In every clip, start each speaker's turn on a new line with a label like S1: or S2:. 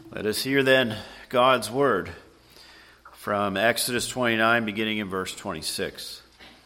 S1: Let us hear then God's word from Exodus 29, beginning in verse 26.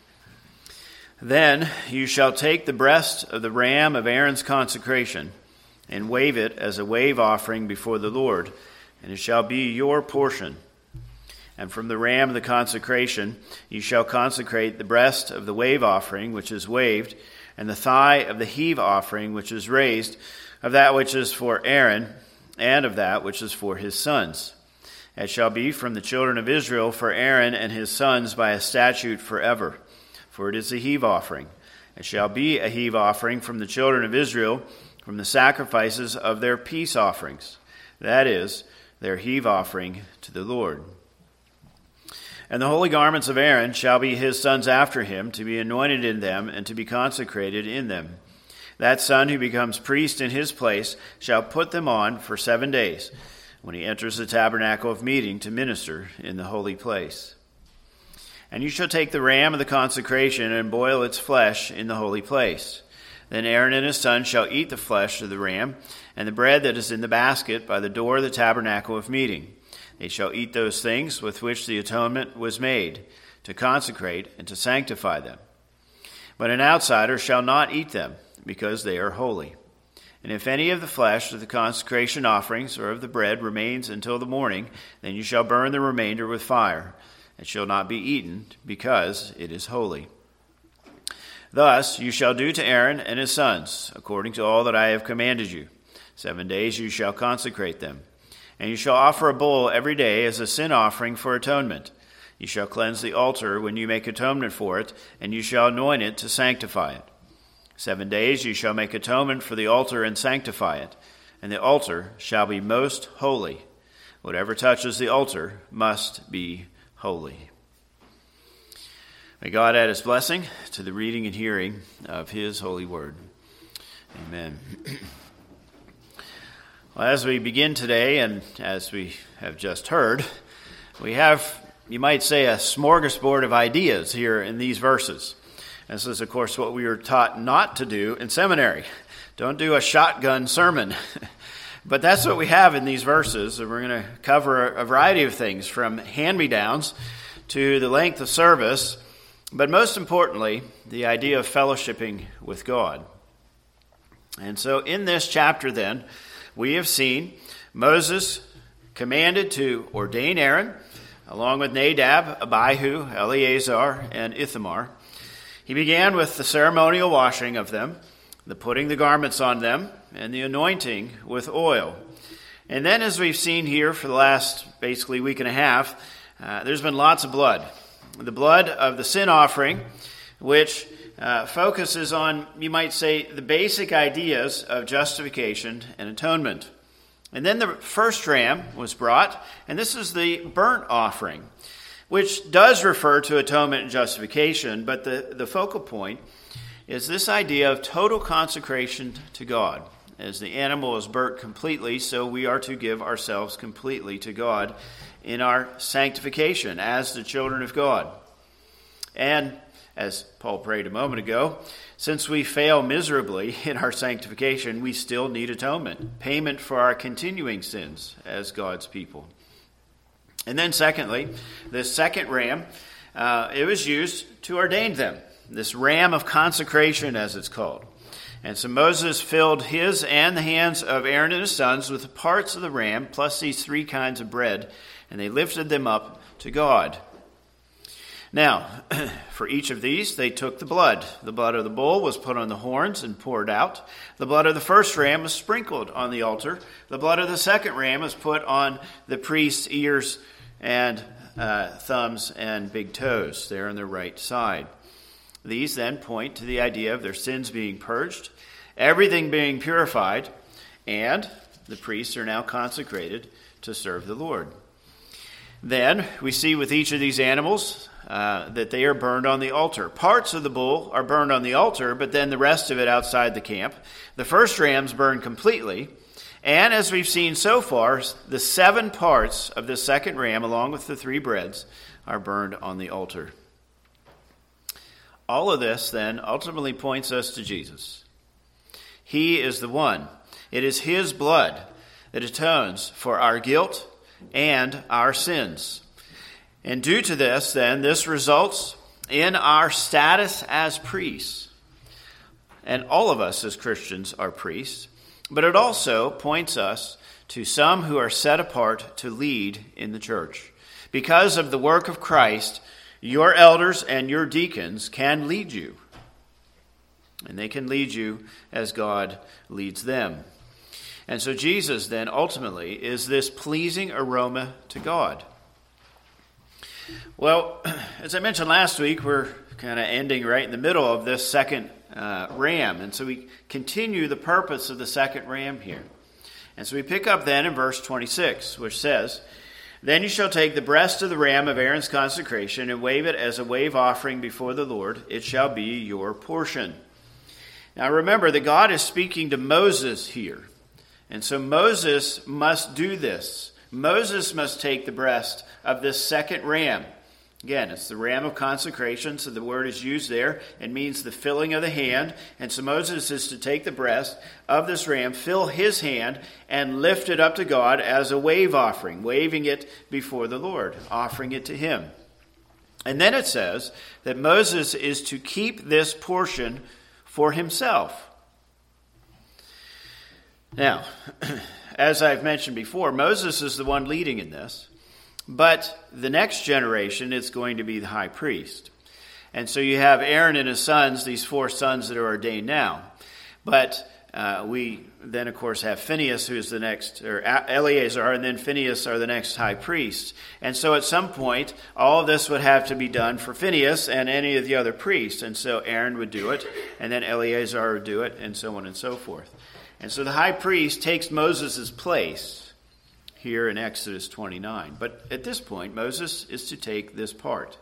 S1: Then you shall take the breast of the ram of Aaron's consecration and wave it as a wave offering before the Lord, and it shall be your portion. And from the ram of the consecration you shall consecrate the breast of the wave offering which is waved, and the thigh of the heave offering which is raised, of that which is for Aaron, and of that which is for his sons. It shall be from the children of Israel for Aaron and his sons by a statute forever, for it is a heave offering. It shall be a heave offering from the children of Israel, from the sacrifices of their peace offerings, that is, their heave offering to the Lord. And the holy garments of Aaron shall be his sons after him, to be anointed in them and to be consecrated in them. That son who becomes priest in his place shall put them on for 7 days, when he enters the tabernacle of meeting to minister in the holy place. And you shall take the ram of the consecration and boil its flesh in the holy place. Then Aaron and his sons shall eat the flesh of the ram and the bread that is in the basket by the door of the tabernacle of meeting. They shall eat those things with which the atonement was made, to consecrate and to sanctify them. But an outsider shall not eat them, because they are holy. And if any of the flesh of the consecration offerings or of the bread remains until the morning, then you shall burn the remainder with fire. It shall not be eaten, because it is holy. Thus you shall do to Aaron and his sons, according to all that I have commanded you. 7 days you shall consecrate them. And you shall offer a bull every day as a sin offering for atonement. You shall cleanse the altar when you make atonement for it, and you shall anoint it to sanctify it. 7 days you shall make atonement for the altar and sanctify it, and the altar shall be most holy. Whatever touches the altar must be holy. May God add his blessing to the reading and hearing of his holy word. Amen. Well, as we begin today, and as we have just heard, we have, you might say, a smorgasbord of ideas here in these verses. This is, of course, what we were taught not to do in seminary. Don't do a shotgun sermon. But that's what we have in these verses, and we're going to cover a variety of things, from hand-me-downs to the length of service, but most importantly, the idea of fellowshipping with God. And so in this chapter, then, we have seen Moses commanded to ordain Aaron, along with Nadab, Abihu, Eleazar, and Ithamar. He began with the ceremonial washing of them, the putting the garments on them, and the anointing with oil. And then, as we've seen here for the last basically week and a half, there's been lots of blood. The blood of the sin offering, which focuses on, you might say, the basic ideas of justification and atonement. And then the first ram was brought, and this is the burnt offering, which does refer to atonement and justification, but the focal point is this idea of total consecration to God. As the animal is burnt completely, so we are to give ourselves completely to God in our sanctification as the children of God. And as Paul prayed a moment ago, since we fail miserably in our sanctification, we still need atonement, payment for our continuing sins as God's people. And then secondly, the second ram, it was used to ordain them, this ram of consecration as it's called. And so Moses filled his and the hands of Aaron and his sons with the parts of the ram, plus these 3 kinds of bread, and they lifted them up to God. Now, for each of these, they took the blood. The blood of the bull was put on the horns and poured out. The blood of the first ram was sprinkled on the altar. The blood of the second ram was put on the priest's ears and thumbs and big toes there on their right side. These then point to the idea of their sins being purged, everything being purified, and the priests are now consecrated to serve the Lord. Then we see with each of these animals that they are burned on the altar. Parts of the bull are burned on the altar, but then the rest of it outside the camp. The first ram's burned completely. And as we've seen so far, the 7 parts of the second ram, along with the 3 breads, are burned on the altar. All of this, then, ultimately points us to Jesus. He is the one. It is his blood that atones for our guilt and our sins. And due to this, then, this results in our status as priests. And all of us as Christians are priests. But it also points us to some who are set apart to lead in the church. Because of the work of Christ, your elders and your deacons can lead you. And they can lead you as God leads them. And so Jesus then ultimately is this pleasing aroma to God. Well, as I mentioned last week, we're kind of ending right in the middle of this second ram. And so we continue the purpose of the second ram here. And so we pick up then in verse 26, which says, "Then you shall take the breast of the ram of Aaron's consecration and wave it as a wave offering before the Lord. It shall be your portion." Now remember that God is speaking to Moses here. And so Moses must do this. Moses must take the breast of this second ram. Again, it's the ram of consecration, so the word is used there. It means the filling of the hand. And so Moses is to take the breast of this ram, fill his hand, and lift it up to God as a wave offering, waving it before the Lord, offering it to him. And then it says that Moses is to keep this portion for himself. Now, as I've mentioned before, Moses is the one leading in this. But the next generation is going to be the high priest. And so you have Aaron and his sons, these 4 sons that are ordained now. But we then, of course, have Phinehas, who is the next, or Eleazar, and then Phinehas are the next high priest. And so at some point, all of this would have to be done for Phinehas and any of the other priests. And so Aaron would do it, and then Eleazar would do it, and so on and so forth. And so the high priest takes Moses' place here in Exodus 29. But at this point, Moses is to take this part.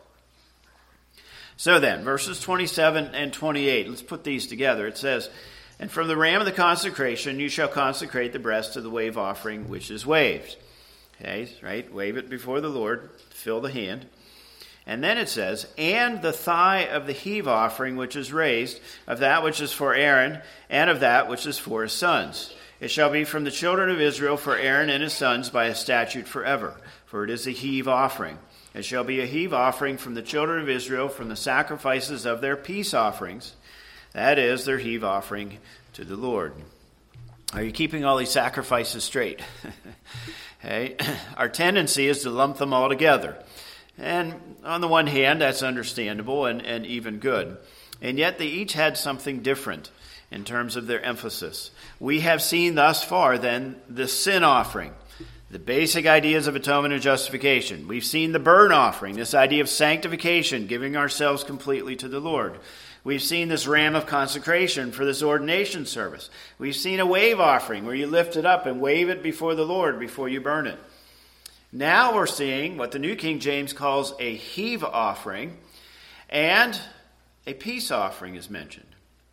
S1: So then, verses 27 and 28, let's put these together. It says, "And from the ram of the consecration you shall consecrate the breast of the wave offering which is waved." Okay, right? Wave it before the Lord, fill the hand. And then it says, "And the thigh of the heave offering which is raised, of that which is for Aaron, and of that which is for his sons. It shall be from the children of Israel for Aaron and his sons by a statute forever, for it is a heave offering. It shall be a heave offering from the children of Israel from the sacrifices of their peace offerings, that is, their heave offering to the Lord." Are you keeping all these sacrifices straight? Okay. Our tendency is to lump them all together. And on the one hand, that's understandable and even good. And yet they each had something different in terms of their emphasis. We have seen thus far, then, the sin offering, the basic ideas of atonement and justification. We've seen the burnt offering, this idea of sanctification, giving ourselves completely to the Lord. We've seen this ram of consecration for this ordination service. We've seen a wave offering where you lift it up and wave it before the Lord before you burn it. Now we're seeing what the New King James calls a heave offering, and a peace offering is mentioned.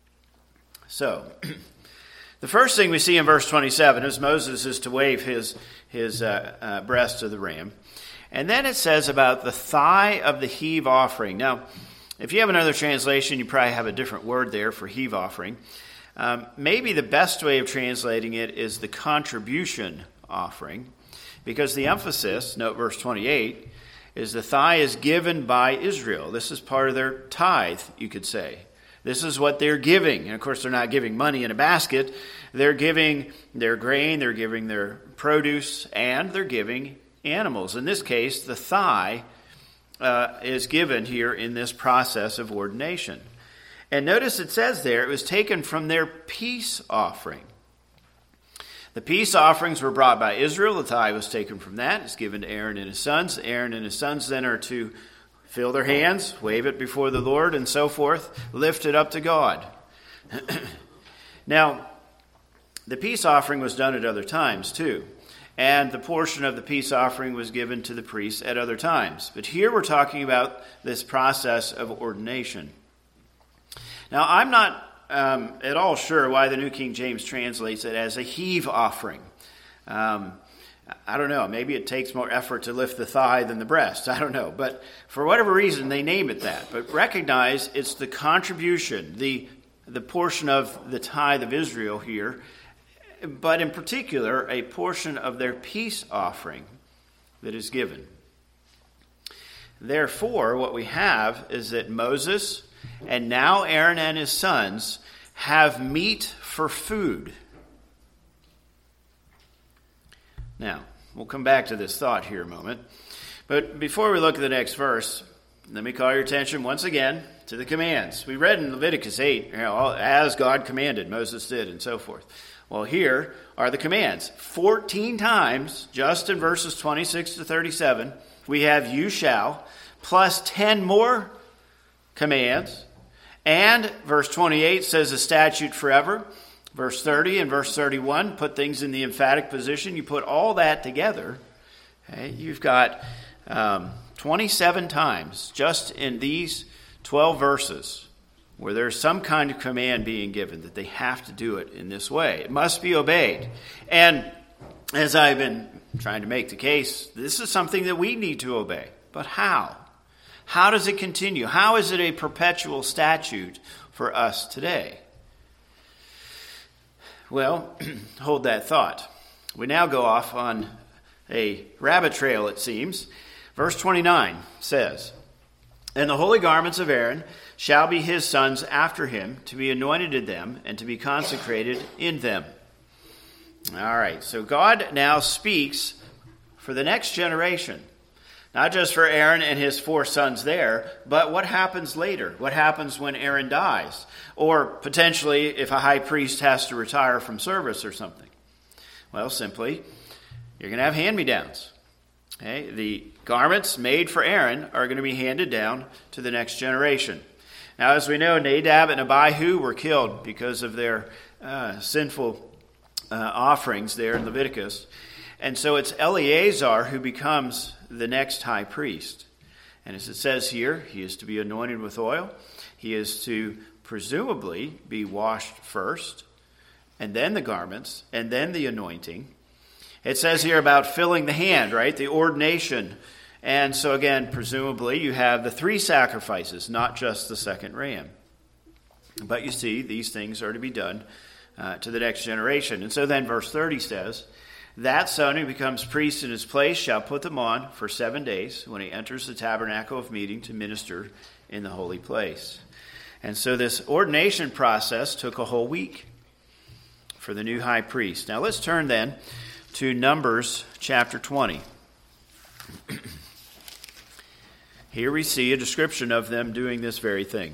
S1: So, the first thing we see in verse 27 is Moses is to wave his breast to the ram. And then it says about the thigh of the heave offering. Now, if you have another translation, you probably have a different word there for heave offering. Maybe the best way of translating it is the contribution offering, because the emphasis, note verse 28, is the thigh is given by Israel. This is part of their tithe, you could say. This is what they're giving. And of course, they're not giving money in a basket. They're giving their grain, they're giving their produce, and they're giving animals. In this case, the thigh is given here in this process of ordination. And notice it says there, it was taken from their peace offering. The peace offerings were brought by Israel. The thigh was taken from that. It's given to Aaron and his sons. Aaron and his sons then are to fill their hands, wave it before the Lord, and so forth, lift it up to God. Now, the peace offering was done at other times too. And the portion of the peace offering was given to the priests at other times. But here we're talking about this process of ordination. Now, I'm not at all sure why the New King James translates it as a heave offering. I don't know. Maybe it takes more effort to lift the thigh than the breast. I don't know. But for whatever reason, they name it that. But recognize it's the contribution, the portion of the tithe of Israel here. but in particular, a portion of their peace offering that is given. Therefore, what we have is that Moses and now Aaron and his sons have meat for food. Now, we'll come back to this thought here a moment. But before we look at the next verse, let me call your attention once again to the commands. We read in Leviticus 8, as God commanded, Moses did, and so forth. Well, here are the commands. 14 times, just in verses 26 to 37, we have you shall, plus 10 more commands. And verse 28 says a statute forever. Verse 30 and verse 31 put things in the emphatic position. You put all that together, okay, you've got 27 times just in these 12 verses where there's some kind of command being given that they have to do it in this way. It must be obeyed. And as I've been trying to make the case, this is something that we need to obey. But how? How does it continue? How is it a perpetual statute for us today? Well, hold that thought. We now go off on a rabbit trail, it seems. Verse 29 says, "And the holy garments of Aaron shall be his sons after him, to be anointed in them and to be consecrated in them." All right, so God now speaks for the next generation. Not just for Aaron and his 4 sons there, but what happens later? What happens when Aaron dies? Or potentially if a high priest has to retire from service or something. Well, simply, you're going to have hand-me-downs. Okay? The garments made for Aaron are going to be handed down to the next generation. Now, as we know, Nadab and Abihu were killed because of their sinful offerings there in Leviticus. And so it's Eleazar who becomes the next high priest. And as it says here, he is to be anointed with oil. He is to presumably be washed first, and then the garments, and then the anointing. It says here about filling the hand, right? The ordination. And so again, presumably you have the 3 sacrifices, not just the second ram. But you see, these things are to be done to the next generation. And so then verse 30 says, "That son who becomes priest in his place shall put them on for 7 days when he enters the tabernacle of meeting to minister in the holy place." And so this ordination process took a whole week for the new high priest. Now let's turn then to Numbers chapter 20. Here we see a description of them doing this very thing.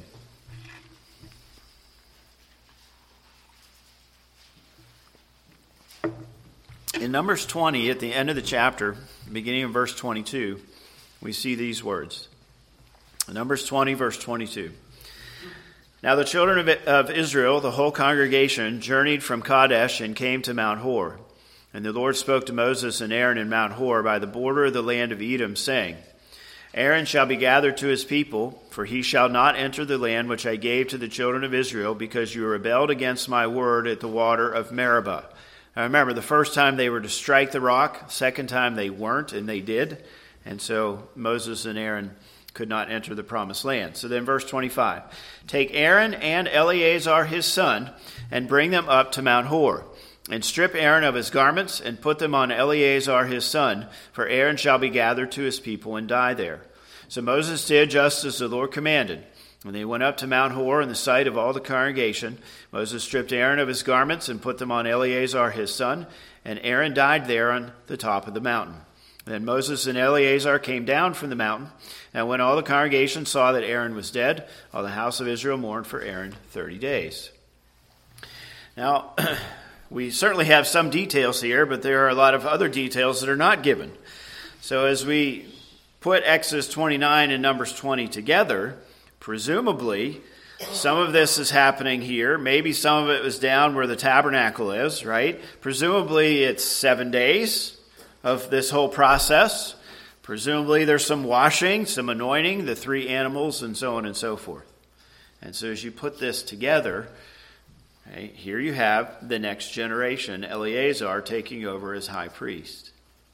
S1: In Numbers 20, at the end of the chapter, beginning in verse 22, we see these words. Numbers 20, verse 22. "Now the children of Israel, the whole congregation, journeyed from Kadesh and came to Mount Hor. And the Lord spoke to Moses and Aaron in Mount Hor by the border of the land of Edom, saying, Aaron shall be gathered to his people, for he shall not enter the land which I gave to the children of Israel, because you rebelled against my word at the water of Meribah." Now remember, the first time they were to strike the rock, second time they weren't, and they did. And so Moses and Aaron could not enter the promised land. So then verse 25, "Take Aaron and Eleazar his son, and bring them up to Mount Hor, and strip Aaron of his garments, and put them on Eleazar his son, for Aaron shall be gathered to his people and die there." So Moses did just as the Lord commanded. When they went up to Mount Hor in the sight of all the congregation, Moses stripped Aaron of his garments and put them on Eleazar his son, and Aaron died there on the top of the mountain. Then Moses and Eleazar came down from the mountain, and when all the congregation saw that Aaron was dead, all the house of Israel mourned for Aaron 30 days. Now, we certainly have some details here, but there are a lot of other details that are not given. So as we put Exodus 29 and Numbers 20 together, presumably, some of this is happening here. Maybe some of it was down where the tabernacle is, right? Presumably, it's 7 days of this whole process. Presumably, there's some washing, some anointing, the 3 animals, and so on and so forth. And so as you put this together, okay, here you have the next generation, Eleazar, taking over as high priest.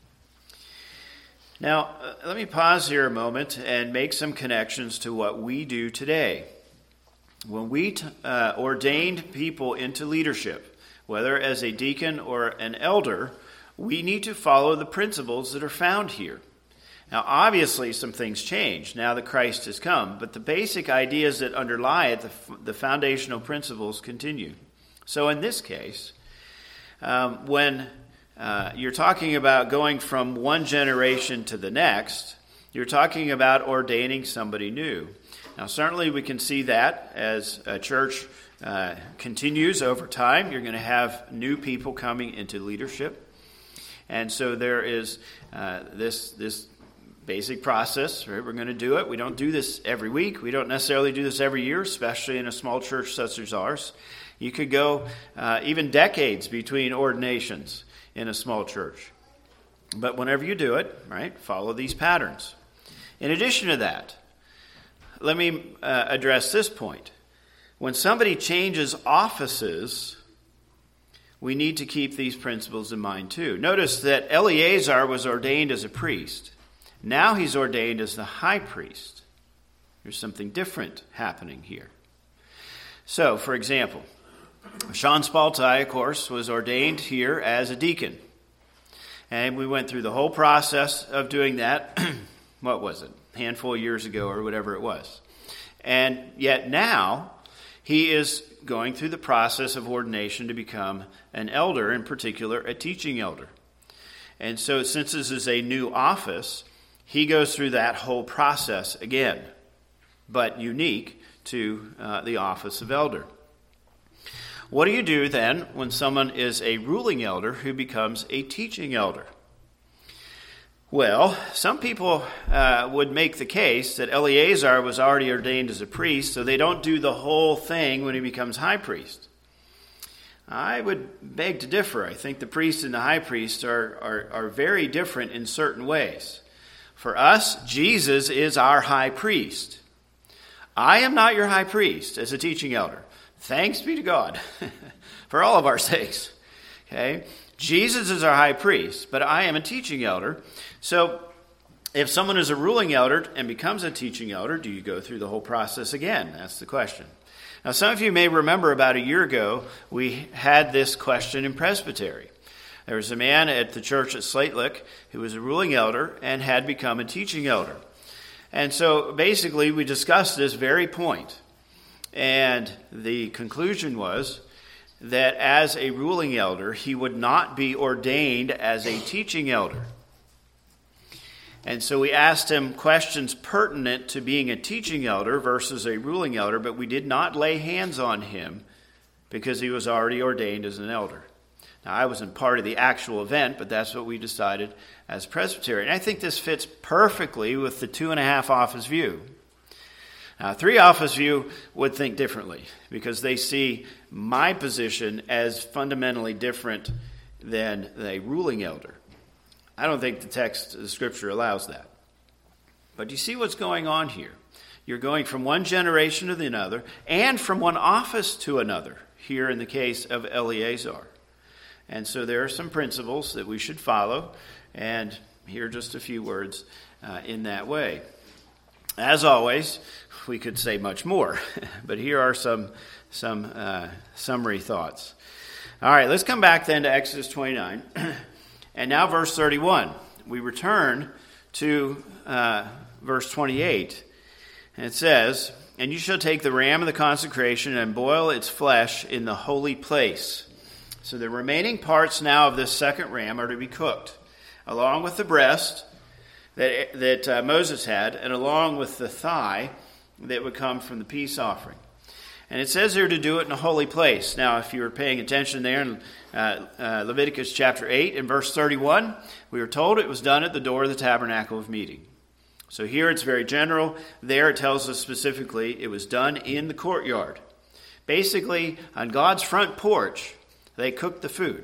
S1: Now, let me pause here a moment and make some connections to what we do today. When we ordained people into leadership, whether as a deacon or an elder, we need to follow the principles that are found here. Now, obviously, some things change now that Christ has come, but the basic ideas that underlie it, the foundational principles, continue. So in this case, when you're talking about going from one generation to the next, you're talking about ordaining somebody new. Now, certainly we can see that as a church continues over time, you're going to have new people coming into leadership. And so there is this basic process, right? We're going to do it. We don't do this every week. We don't necessarily do this every year, especially in a small church such as ours. You could go even decades between ordinations in a small church. But whenever you do it, right, follow these patterns. In addition to that, let me address this point. When somebody changes offices, we need to keep these principles in mind too. Notice that Eleazar was ordained as a priest. Now he's ordained as the high priest. There's something different happening here. So, for example, Sean Spaltai, of course, was ordained here as a deacon. And we went through the whole process of doing that, what was it, a handful of years ago or whatever it was. And yet now, he is going through the process of ordination to become an elder, in particular, a teaching elder. And so since this is a new office, he goes through that whole process again, but unique to the office of elder. What do you do then when someone is a ruling elder who becomes a teaching elder? Well, some people would make the case that Eleazar was already ordained as a priest, so they don't do the whole thing when he becomes high priest. I would beg to differ. I think the priest and the high priest are very different in certain ways. For us, Jesus is our high priest. I am not your high priest as a teaching elder. Thanks be to God for all of our sakes. Okay? Jesus is our high priest, but I am a teaching elder. So if someone is a ruling elder and becomes a teaching elder, do you go through the whole process again? That's the question. Now, some of you may remember about a year ago, we had this question in presbytery. There was a man at the church at Slate Lick who was a ruling elder and had become a teaching elder. And so basically we discussed this very point. And the conclusion was that as a ruling elder, he would not be ordained as a teaching elder. And so we asked him questions pertinent to being a teaching elder versus a ruling elder, but we did not lay hands on him because he was already ordained as an elder. Now, I wasn't part of the actual event, but that's what we decided as presbytery. And I think this fits perfectly with the 2.5 office view. Now, 3 office view would think differently because they see my position as fundamentally different than a ruling elder. I don't think the text of the Scripture allows that. But you see what's going on here. You're going from one generation to another and from one office to another, here in the case of Eleazar. And so there are some principles that we should follow, and here are just a few words in that way. As always, we could say much more, but here are some summary thoughts. All right, let's come back then to Exodus 29. And now verse 31. We return to verse 28. And it says, "And you shall take the ram of the consecration and boil its flesh in the holy place." So the remaining parts now of this second ram are to be cooked, along with the breast that Moses had, and along with the thigh that would come from the peace offering. And it says here to do it in a holy place. Now, if you were paying attention there in Leviticus chapter 8 and verse 31, we were told it was done at the door of the tabernacle of meeting. So here it's very general. There it tells us specifically it was done in the courtyard. Basically, on God's front porch, they cooked the food.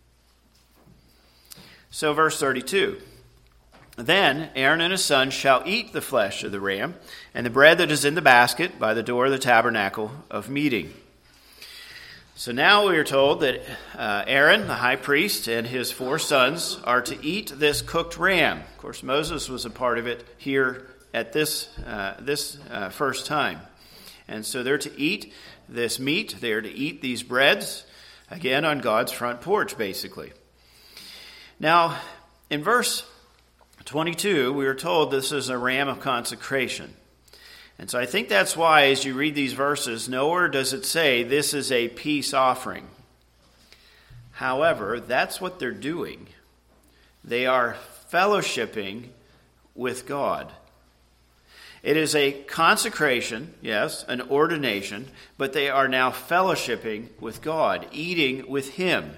S1: So verse 32. "Then Aaron and his sons shall eat the flesh of the ram and the bread that is in the basket by the door of the tabernacle of meeting." So now we are told that Aaron, the high priest, and his 4 sons are to eat this cooked ram. Of course, Moses was a part of it here at this first time. And so they're to eat this meat. They are to eat these breads Again, on God's front porch, basically. Now, in verse 22, we are told this is a ram of consecration. And so I think that's why, as you read these verses, nowhere does it say this is a peace offering. However, that's what they're doing. They are fellowshipping with God. It is a consecration, yes, an ordination, but they are now fellowshipping with God, eating with Him.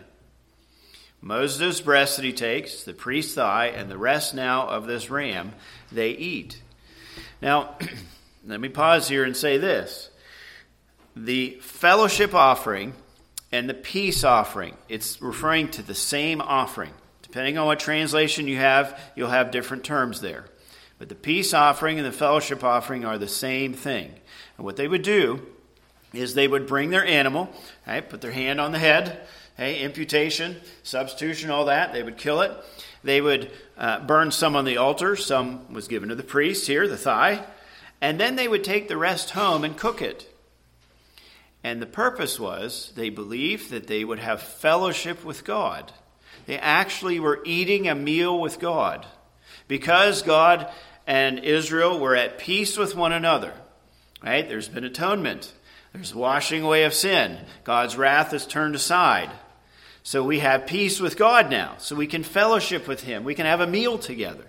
S1: Moses' breast that he takes, the priest's thigh, and the rest now of this ram, they eat. Now, let me pause here and say this. The fellowship offering and the peace offering, it's referring to the same offering. Depending on what translation you have, you'll have different terms there. But the peace offering and the fellowship offering are the same thing. And what they would do is they would bring their animal, right, put their hand on the head, imputation, substitution, all that. They would kill it. They would burn some on the altar. Some was given to the priest here, the thigh. And then they would take the rest home and cook it. And the purpose was they believed that they would have fellowship with God. They actually were eating a meal with God. Because God and Israel were at peace with one another, right? There's been atonement. There's washing away of sin. God's wrath is turned aside. So we have peace with God now. So we can fellowship with Him. We can have a meal together.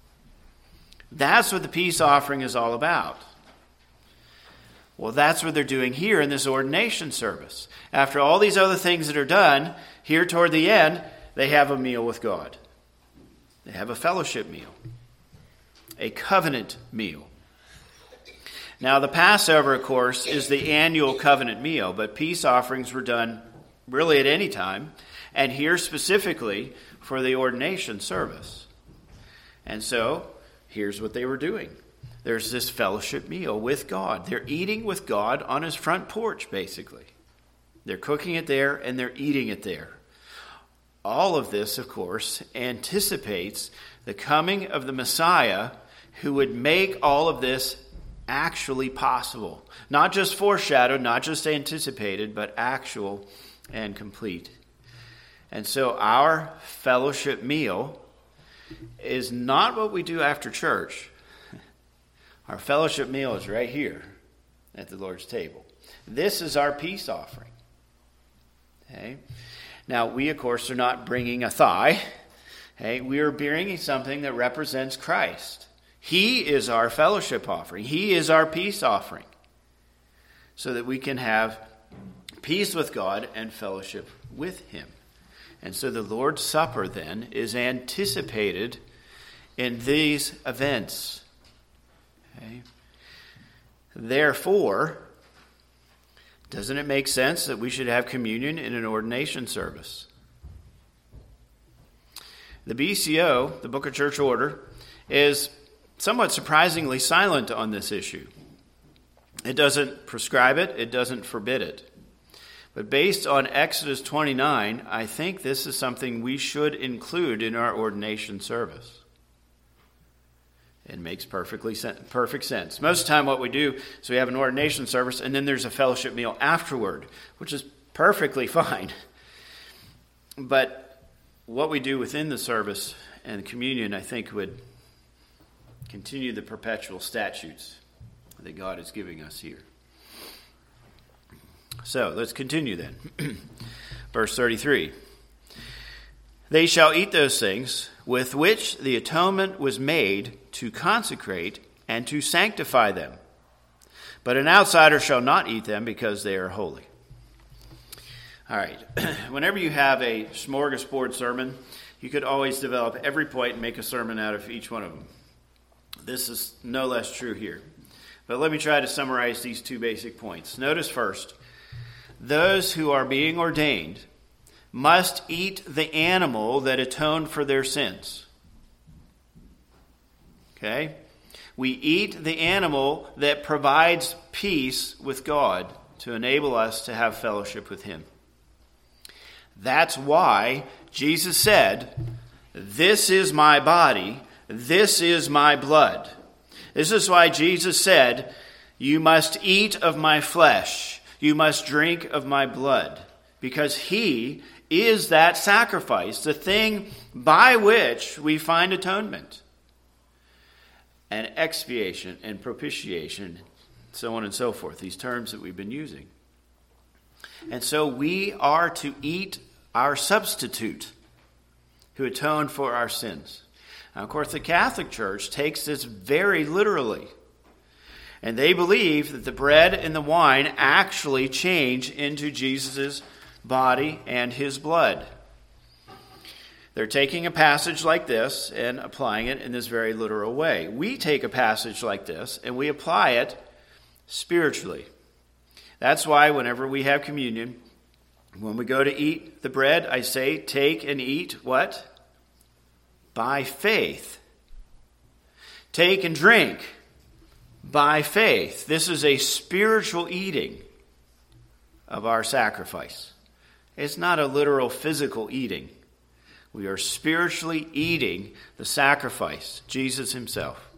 S1: That's what the peace offering is all about. Well, that's what they're doing here in this ordination service. After all these other things that are done, here toward the end, they have a meal with God. They have a fellowship meal, a covenant meal. Now, the Passover, of course, is the annual covenant meal, but peace offerings were done really at any time, and here specifically for the ordination service. And so, here's what they were doing. There's this fellowship meal with God. They're eating with God on His front porch, basically. They're cooking it there, and they're eating it there. All of this, of course, anticipates the coming of the Messiah who would make all of this actually possible. Not just foreshadowed, not just anticipated, but actual and complete. And so our fellowship meal is not what we do after church. Our fellowship meal is right here at the Lord's table. This is our peace offering. Okay? Now, we, of course, are not bringing a thigh. Okay? We are bringing something that represents Christ. He is our fellowship offering. He is our peace offering. So that we can have peace with God and fellowship with Him. And so the Lord's Supper, then, is anticipated in these events. Okay? Therefore, doesn't it make sense that we should have communion in an ordination service? The BCO, the Book of Church Order, is somewhat surprisingly silent on this issue. It doesn't prescribe it. It doesn't forbid it. But based on Exodus 29, I think this is something we should include in our ordination service. It makes perfect sense. Most of the time what we do is we have an ordination service and then there's a fellowship meal afterward, which is perfectly fine. But what we do within the service and communion, I think, would continue the perpetual statutes that God is giving us here. So let's continue then. Verse 33. They shall eat those things with which the atonement was made to consecrate and to sanctify them. But an outsider shall not eat them because they are holy. All right. Whenever you have a smorgasbord sermon, you could always develop every point and make a sermon out of each one of them. This is no less true here. But let me try to summarize these two basic points. Notice first, those who are being ordained must eat the animal that atoned for their sins. Okay? We eat the animal that provides peace with God to enable us to have fellowship with Him. That's why Jesus said, "This is my body, this is my blood." This is why Jesus said, "You must eat of my flesh, you must drink of my blood." because he is that sacrifice, the thing by which we find atonement and expiation and propitiation, so on and so forth, these terms that we've been using. And so we are to eat our substitute who atoned for our sins. Now, of course, the Catholic Church takes this very literally. And they believe that the bread and the wine actually change into Jesus' body and his blood. They're taking a passage like this and applying it in this very literal way. We take a passage like this and we apply it spiritually. That's why whenever we have communion, when we go to eat the bread, I say, take and eat what? By faith. Take and drink by faith. This is a spiritual eating of our sacrifice. It's not a literal physical eating. We are spiritually eating the sacrifice, Jesus himself.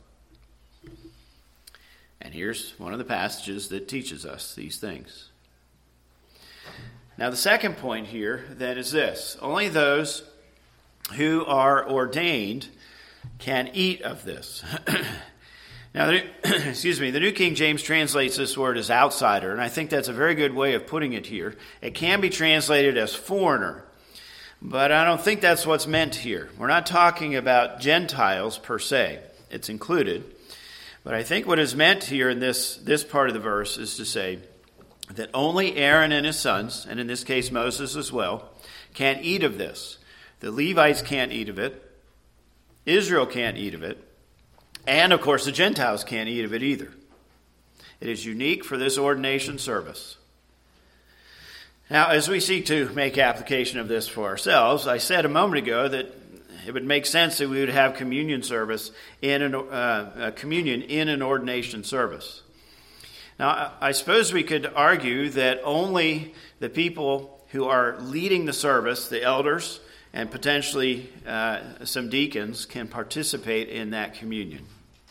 S1: And here's one of the passages that teaches us these things. Now the second point here then is this: only those who are ordained can eat of this. Now, the New King James translates this word as outsider, and I think that's a very good way of putting it here. It can be translated as foreigner, but I don't think that's what's meant here. We're not talking about Gentiles per se. It's included. But I think what is meant here in this part of the verse is to say that only Aaron and his sons, and in this case Moses as well, can eat of this. The Levites can't eat of it. Israel can't eat of it. And, of course, the Gentiles can't eat of it either. It is unique for this ordination service. Now, as we seek to make application of this for ourselves, I said a moment ago that it would make sense that we would have communion service in communion in an ordination service. Now, I suppose we could argue that only the people who are leading the service, the elders, and potentially some deacons, can participate in that communion.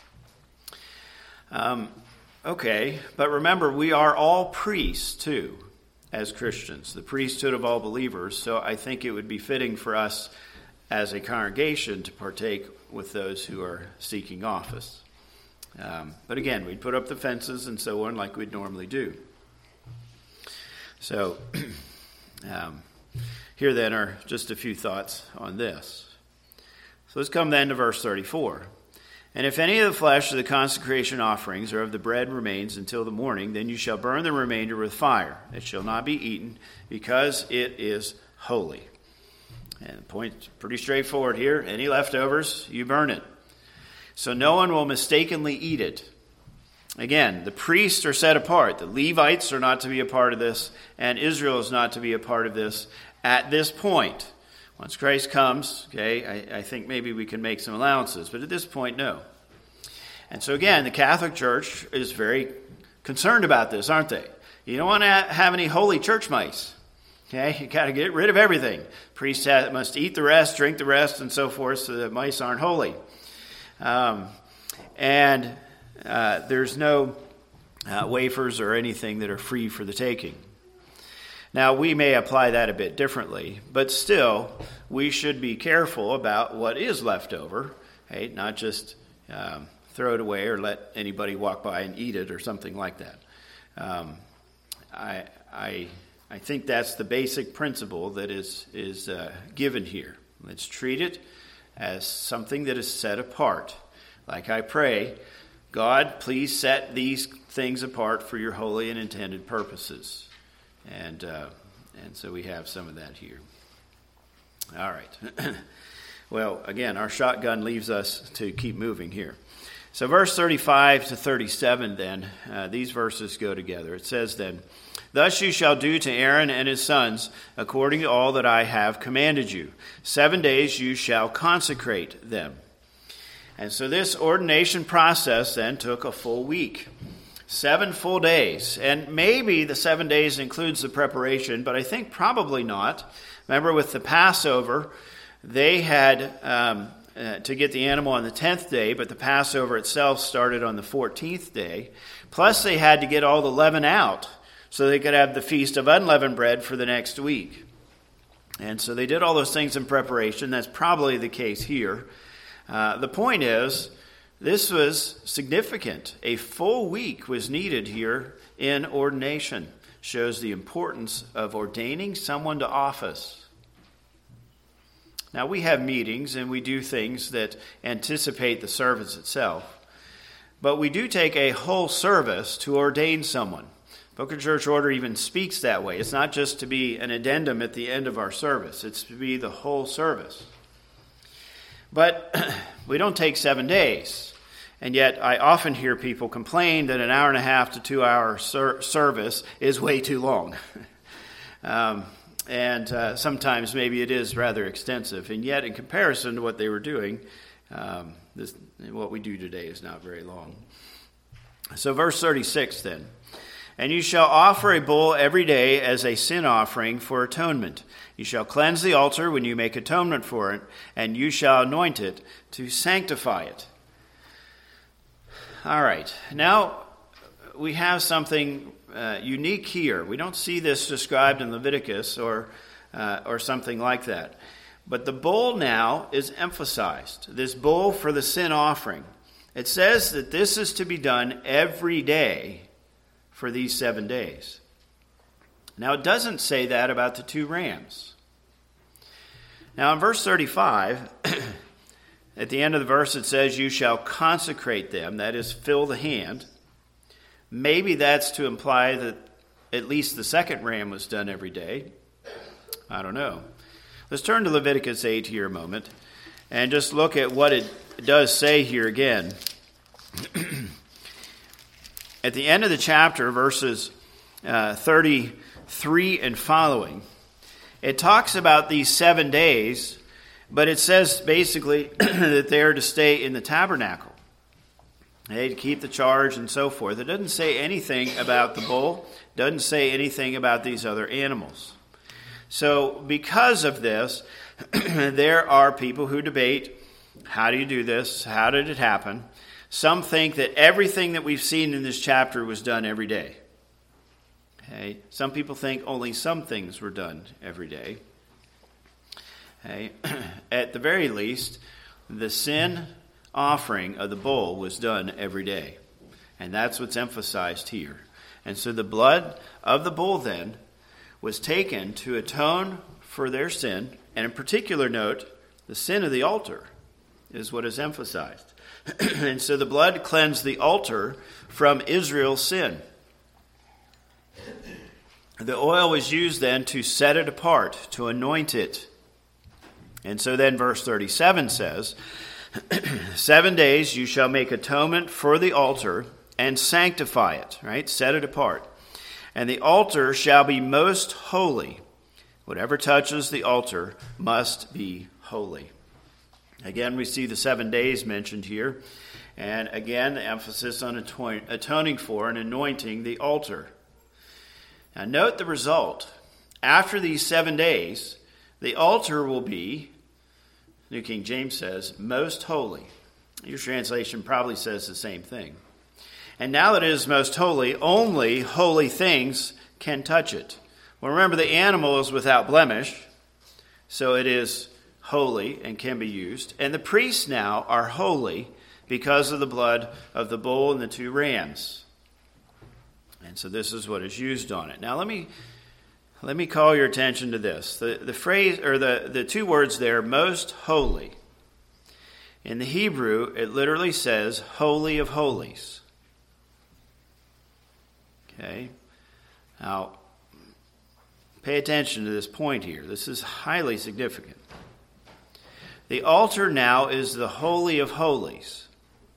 S1: Okay, but remember, we are all priests too, as Christians, the priesthood of all believers, so I think it would be fitting for us as a congregation to partake with those who are seeking office. But again, we'd put up the fences and so on like we'd normally do. So, here then are just a few thoughts on this. So let's come then to verse 34. And if any of the flesh of the consecration offerings or of the bread remains until the morning, then you shall burn the remainder with fire. It shall not be eaten, because it is holy. And the point's pretty straightforward here. Any leftovers, you burn it. So no one will mistakenly eat it. Again, the priests are set apart. The Levites are not to be a part of this, and Israel is not to be a part of this at this point. Once Christ comes, okay, I think maybe we can make some allowances, but at this point, no. And so again, the Catholic Church is very concerned about this, aren't they? You don't want to have any holy church mice. Okay, you got to get rid of everything. Priests must eat the rest, drink the rest, and so forth, so that mice aren't holy. There's no wafers or anything that are free for the taking. Now, we may apply that a bit differently, but still, we should be careful about what is left over, okay? Not just throw it away or let anybody walk by and eat it or something like that. I think that's the basic principle that is given here. Let's treat it as something that is set apart. Like I pray, God, please set these things apart for your holy and intended purposes. And so we have some of that here. All right. Well, again, our shotgun leaves us to keep moving here. So verse 35 to 37 then, these verses go together. It says then, Thus you shall do to Aaron and his sons according to all that I have commanded you. 7 days you shall consecrate them. And so this ordination process then took a full week. 7 full days. And maybe the 7 days includes the preparation, but I think probably not. Remember with the Passover, they had to get the animal on the 10th day, but the Passover itself started on the 14th day. Plus they had to get all the leaven out so they could have the Feast of Unleavened Bread for the next week. And so they did all those things in preparation. That's probably the case here. The point is, this was significant. A full week was needed here in ordination. Shows the importance of ordaining someone to office. Now, we have meetings and we do things that anticipate the service itself. But we do take a whole service to ordain someone. Book of Church Order even speaks that way. It's not just to be an addendum at the end of our service. It's to be the whole service. But we don't take 7 days. And yet I often hear people complain that an hour and a half to 2 hour service is way too long. And sometimes maybe it is rather extensive. And yet in comparison to what they were doing, what we do today is not very long. So verse 36 then. And you shall offer a bull every day as a sin offering for atonement. You shall cleanse the altar when you make atonement for it, and you shall anoint it to sanctify it. All right, now we have something unique here. We don't see this described in Leviticus or something like that. But the bull now is emphasized, this bull for the sin offering. It says that this is to be done every day for these 7 days. Now, it doesn't say that about the 2 rams. Now, in verse 35, at the end of the verse, it says, you shall consecrate them, that is, fill the hand. Maybe that's to imply that at least the second ram was done every day. I don't know. Let's turn to Leviticus 8 here a moment and just look at what it does say here again. At the end of the chapter, verses 33 and following, it talks about these 7 days, but it says basically that they are to stay in the tabernacle, to keep the charge and so forth. It doesn't say anything about the bull, doesn't say anything about these other animals. So because of this, there are people who debate, how do you do this? How did it happen? Some think that everything that we've seen in this chapter was done every day. Okay. Some people think only some things were done every day. Okay. At the very least, the sin offering of the bull was done every day. And that's what's emphasized here. And so the blood of the bull then was taken to atone for their sin. And in particular note, the sin of the altar is what is emphasized. And so the blood cleansed the altar from Israel's sin. The oil was used then to set it apart, to anoint it. And so then verse 37 says, 7 days you shall make atonement for the altar and sanctify it, right? Set it apart. And the altar shall be most holy. Whatever touches the altar must be holy. Again, we see the 7 days mentioned here. And again, the emphasis on atoning for and anointing the altar. Now note the result. After these 7 days, the altar will be, New King James says, most holy. Your translation probably says the same thing. And now that it is most holy, only holy things can touch it. Well, remember, the animal is without blemish, so it is holy and can be used. And the priests now are holy because of the blood of the bull and the 2 rams. And so this is what is used on it. Now let me call your attention to this. The phrase, or the 2 words there, most holy. In the Hebrew, it literally says holy of holies. Okay. Now, pay attention to this point here. This is highly significant. The altar now is the Holy of Holies.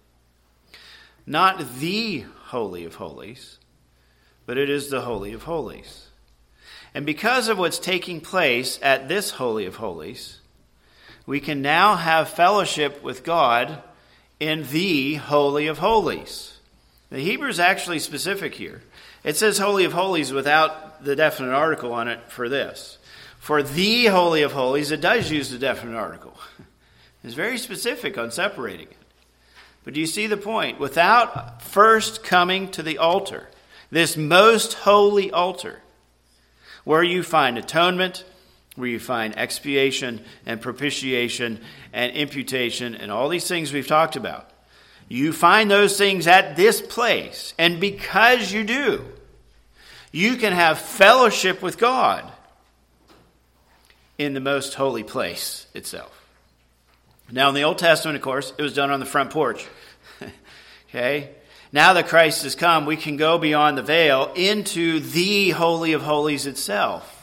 S1: Not the Holy of Holies, but it is the Holy of Holies. And because of what's taking place at this Holy of Holies, we can now have fellowship with God in the Holy of Holies. The Hebrew is actually specific here. It says Holy of Holies without the definite article on it for this. For the Holy of Holies, it does use the definite article. It's very specific on separating it. But do you see the point? Without first coming to the altar, This most holy altar, where you find atonement, where you find expiation and propitiation and imputation and all these things we've talked about. You find those things at this place. And because you do, you can have fellowship with God in the most holy place itself. Now, in the Old Testament, of course, it was done on the front porch. Okay? Now that Christ has come, we can go beyond the veil into the Holy of Holies itself.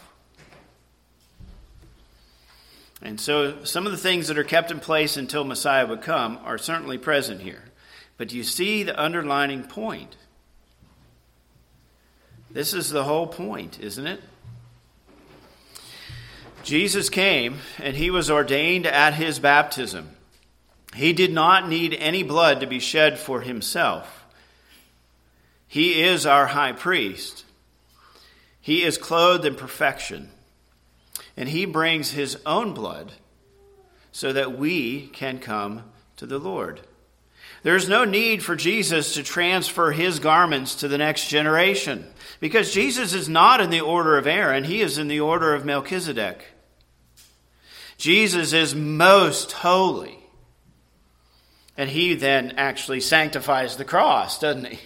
S1: And so some of the things that are kept in place until Messiah would come are certainly present here. But do you see the underlining point? This is the whole point, isn't it? Jesus came and he was ordained at his baptism. He did not need any blood to be shed for himself. He is our high priest. He is clothed in perfection. And he brings his own blood so that we can come to the Lord. There's no need for Jesus to transfer his garments to the next generation, because Jesus is not in the order of Aaron. He is in the order of Melchizedek. Jesus is most holy. And he then actually sanctifies the cross, doesn't he?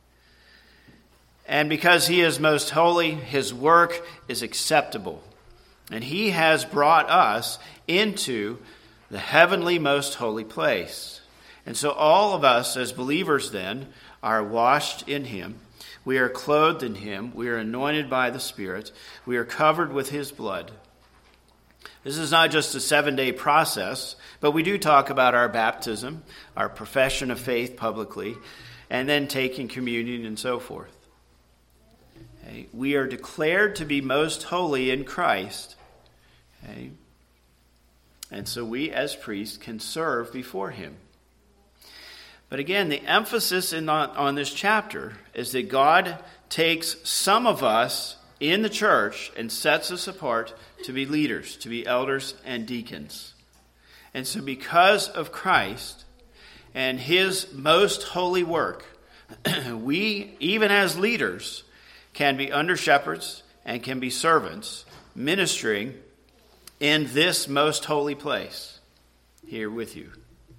S1: And because he is most holy, his work is acceptable. And he has brought us into the heavenly most holy place. And so all of us as believers then are washed in him. We are clothed in him. We are anointed by the Spirit. We are covered with his blood. This is not just a 7-day process, but we do talk about our baptism, our profession of faith publicly, and then taking communion and so forth. Okay. We are declared to be most holy in Christ. Okay. And so we as priests can serve before him. But again, the emphasis on this chapter is that God takes some of us in the church and sets us apart to be leaders, to be elders and deacons. And so because of Christ and his most holy work, we, even as leaders, can be under shepherds and can be servants ministering in this most holy place here with you.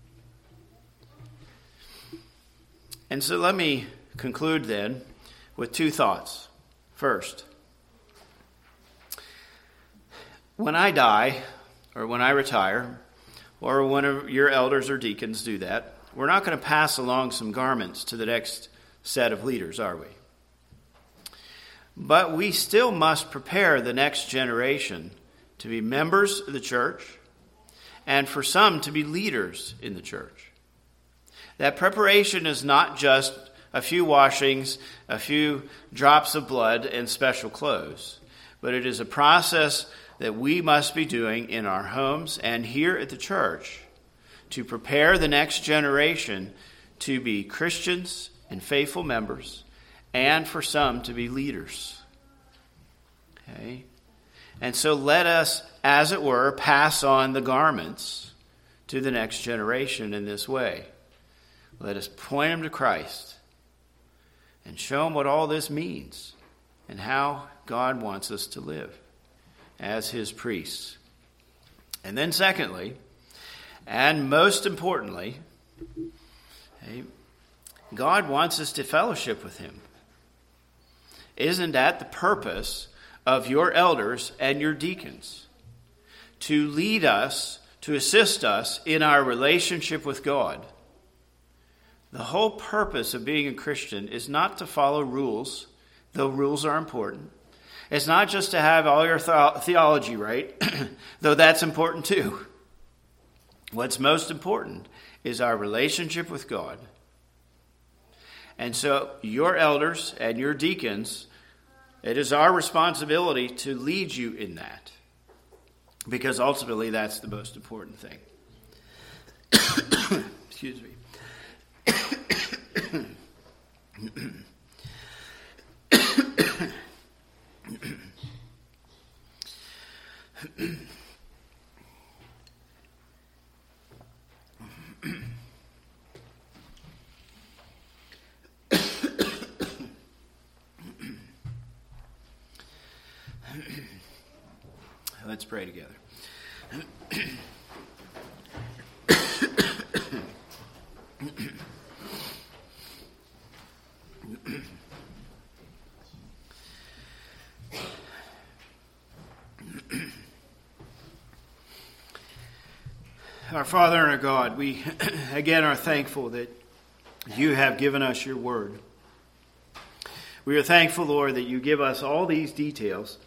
S1: And so let me conclude then with 2 thoughts. First, when I die, or when I retire, or one of your elders or deacons do that, we're not going to pass along some garments to the next set of leaders, are we? But we still must prepare the next generation to be members of the church, and for some to be leaders in the church. That preparation is not just a few washings, a few drops of blood, and special clothes, but it is a process that we must be doing in our homes and here at the church to prepare the next generation to be Christians and faithful members, and for some to be leaders. Okay? And so let us, as it were, pass on the garments to the next generation in this way. Let us point them to Christ and show them what all this means and how God wants us to live as his priests. And then secondly, and most importantly, God wants us to fellowship with him. Isn't that the purpose of your elders and your deacons? To lead us, to assist us in our relationship with God. The whole purpose of being a Christian is not to follow rules, though rules are important. It's not just to have all your theology right, though that's important too. What's most important is our relationship with God. And so your elders and your deacons, it is our responsibility to lead you in that, because ultimately that's the most important thing. Excuse me. Let's pray together. Our Father and our God, we again are thankful that you have given us your word. We are thankful, Lord, that you give us all these details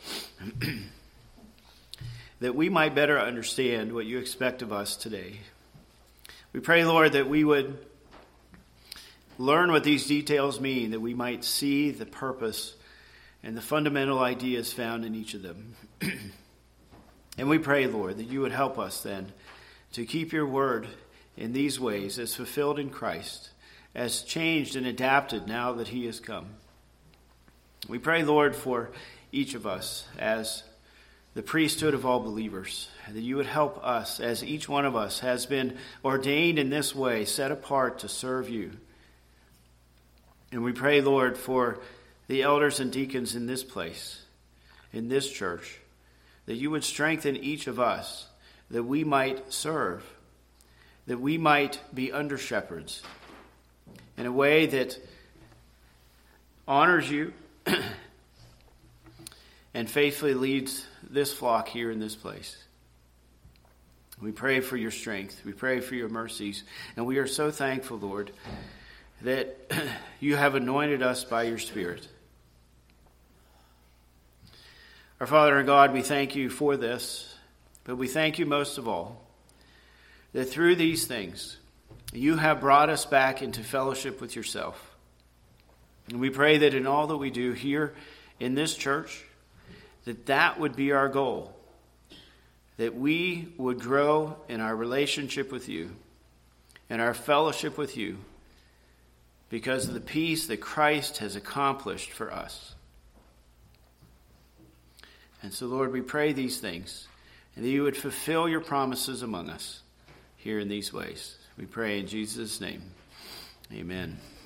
S1: that we might better understand what you expect of us today. We pray, Lord, that we would learn what these details mean, that we might see the purpose and the fundamental ideas found in each of them. And we pray, Lord, that you would help us then to keep your word in these ways as fulfilled in Christ, as changed and adapted now that he has come. We pray, Lord, for each of us as the priesthood of all believers, that you would help us as each one of us has been ordained in this way, set apart to serve you. And we pray, Lord, for the elders and deacons in this place, in this church, that you would strengthen each of us, that we might serve, that we might be under shepherds in a way that honors you and faithfully leads this flock here in this place. We pray for your strength. We pray for your mercies. And we are so thankful, Lord, that you have anointed us by your Spirit. Our Father and God, we thank you for this. But we thank you most of all that through these things you have brought us back into fellowship with yourself. And we pray that in all that we do here in this church, that would be our goal, that we would grow in our relationship with you and our fellowship with you because of the peace that Christ has accomplished for us. And so, Lord, we pray these things, and that you would fulfill your promises among us here in these ways. We pray in Jesus' name. Amen.